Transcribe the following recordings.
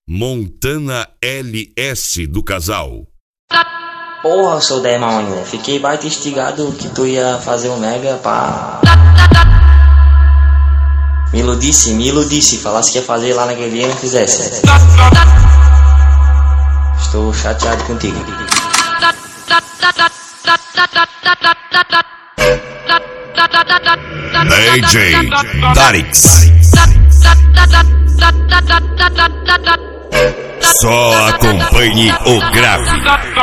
Montana LS do casal. Porra, seu demônio, fiquei baita instigado que tu ia fazer um mega pra... Me iludisse, falasse que ia fazer lá naquele dia e não fizesse. Estou chateado contigo. DJ Darix. Só acompanhe o grave.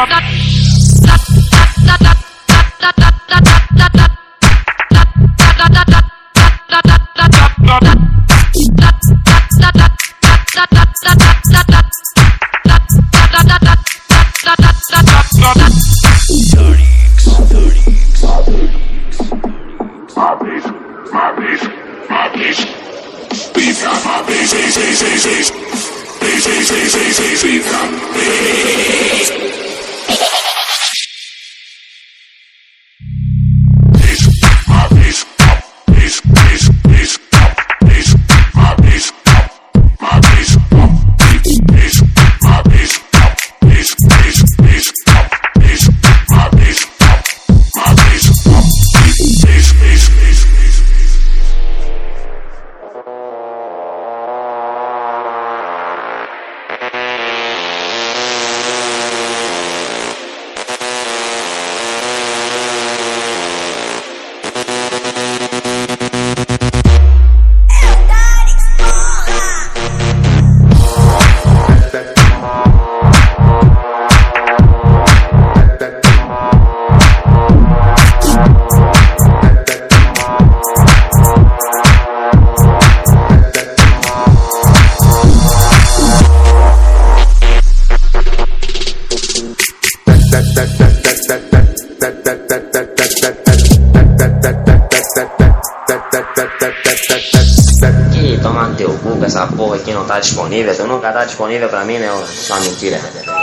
Que toma no teu cu que essa porra aqui não tá disponível. Tu nunca tá disponível pra mim, meu. Só mentira.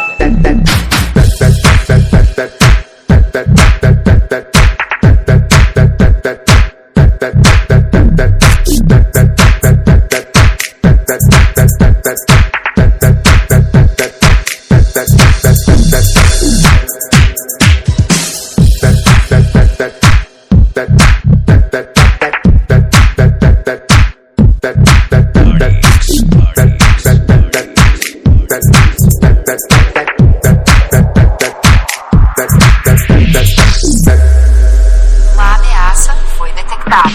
Uma ameaça foi detectada.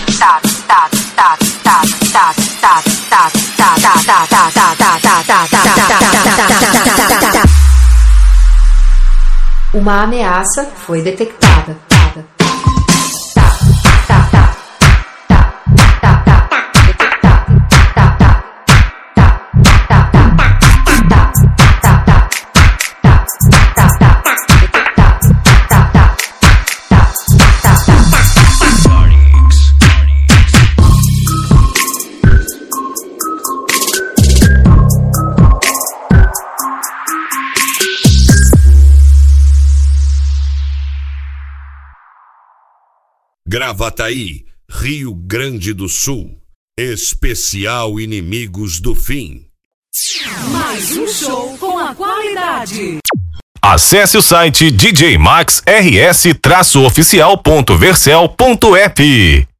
Uma ameaça foi detectada. Gravataí, Rio Grande do Sul. Especial Inimigos do Fim. Mais um show com a qualidade. Acesse o site djmaxrs-oficial.vercel.app.